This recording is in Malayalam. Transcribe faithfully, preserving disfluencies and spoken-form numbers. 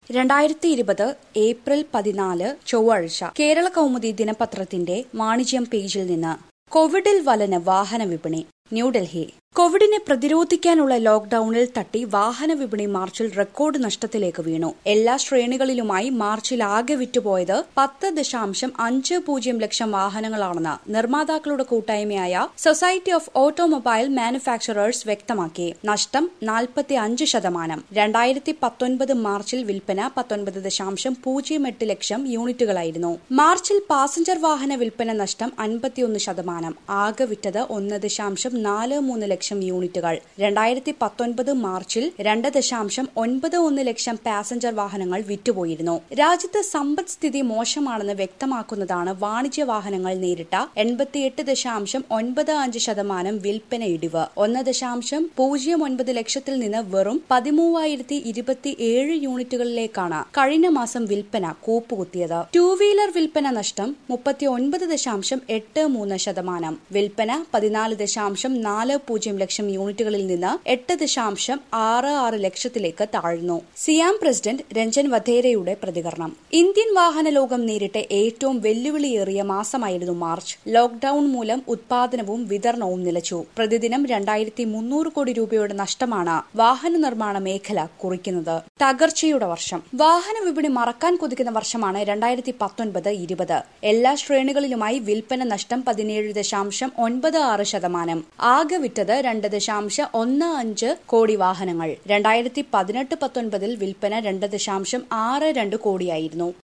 രണ്ടായിരത്തി ഇരുപത് ഏപ്രിൽ പതിനാല് ചൊവ്വാഴ്ച കേരള കൗമുദി ദിനപത്രത്തിന്റെ വാണിജ്യം പേജിൽ നിന്ന് കോവിഡിൽ വലന് വാഹന വിപണി. ന്യൂഡൽഹി. കോവിഡിനെ പ്രതിരോധിക്കാനുള്ള ലോക്ഡൌണിൽ തട്ടി വാഹന വിപണി മാർച്ചിൽ റെക്കോർഡ് നഷ്ടത്തിലേക്ക് വീണു. എല്ലാ ശ്രേണികളിലുമായി മാർച്ചിൽ ആകെ വിറ്റുപോയത് പത്ത് ദശാംശം അഞ്ച് പൂജ്യം ലക്ഷം വാഹനങ്ങളാണെന്ന് നിർമ്മാതാക്കളുടെ കൂട്ടായ്മയായ സൊസൈറ്റി ഓഫ് ഓട്ടോമൊബൈൽ മാനുഫാക്ചറേഴ്സ് വ്യക്തമാക്കി. നഷ്ടം നാൽപ്പത്തി അഞ്ച് ശതമാനം. രണ്ടായിരത്തി പത്തൊൻപത് മാർച്ചിൽ വിൽപ്പന പത്തൊൻപത് ദശാംശം പൂജ്യം എട്ട് ലക്ഷം യൂണിറ്റുകളായിരുന്നു. മാർച്ചിൽ പാസഞ്ചർ വാഹന വിൽപ്പന നഷ്ടം അൻപത്തിയൊന്ന് ശതമാനം. ആകെ വിറ്റത് ഒന്ന് ദശാംശം നാല് മൂന്ന് ലക്ഷം യൂണിറ്റുകൾ. രണ്ടായിരത്തി പത്തൊൻപത് മാർച്ചിൽ രണ്ട് ദശാംശം ഒൻപത് ഒന്ന് ലക്ഷം പാസഞ്ചർ വാഹനങ്ങൾ വിറ്റുപോയിരുന്നു. രാജ്യത്ത് സമ്പദ്സ്ഥിതി മോശമാണെന്ന് വ്യക്തമാക്കുന്നതാണ് വാണിജ്യ വാഹനങ്ങൾ നേരിട്ട എൺപത്തിയെട്ട് ദശാംശം ഒൻപത് അഞ്ച് ശതമാനം വിൽപ്പന ഇടിവ്. ഒന്ന് ദശാംശം പൂജ്യം ഒൻപത് ലക്ഷത്തിൽ നിന്ന് വെറും പതിമൂവായിരത്തി ഇരുപത്തി ഏഴ് യൂണിറ്റുകളിലേക്കാണ് കഴിഞ്ഞ മാസം വിൽപ്പന കൂപ്പുകുത്തിയത്. ടൂ വീലർ വിൽപ്പന നഷ്ടം മുപ്പത്തി ഒൻപത് ദശാംശം എട്ട് മൂന്ന് ശതമാനം. വിൽപ്പന പതിനാല് ദശാംശം നാല് പൂജ്യം ലക്ഷം യൂണിറ്റുകളിൽ നിന്ന് എട്ട് ദശാംശം ആറ് ആറ് ലക്ഷത്തിലേക്ക് താഴ്ന്നു. സിയാം പ്രസിഡന്റ് രഞ്ജൻ വധേരയുടെ പ്രതികരണം. ഇന്ത്യൻ വാഹന ലോകം നേരിട്ട ഏറ്റവും വെല്ലുവിളിയേറിയ മാസമായിരുന്നു മാർച്ച്. ലോക്ഡൌൺ മൂലം ഉത്പാദനവും വിതരണവും നിലച്ചു. പ്രതിദിനം രണ്ടായിരത്തി മുന്നൂറ് കോടി രൂപയുടെ നഷ്ടമാണ് വാഹന നിർമ്മാണ മേഖല കുറിക്കുന്നത്. തകർച്ചയുടെ വർഷം. വാഹന വിപണി മറക്കാൻ കൊതിക്കുന്ന വർഷമാണ് രണ്ടായിരത്തി പത്തൊൻപത് ഇരുപത്. എല്ലാ ശ്രേണികളിലുമായി വിൽപ്പന നഷ്ടം പതിനേഴ് ദശാംശം ഒൻപത് ആറ് ശതമാനം. ആകെ വിറ്റത് രണ്ട് ദശാംശം ഒന്ന് അഞ്ച് കോടി വാഹനങ്ങൾ. രണ്ടായിരത്തി പതിനെട്ട് പത്തൊൻപതിൽ വിൽപ്പന രണ്ട് ദശാംശം ആറ് രണ്ട് കോടിയായിരുന്നു.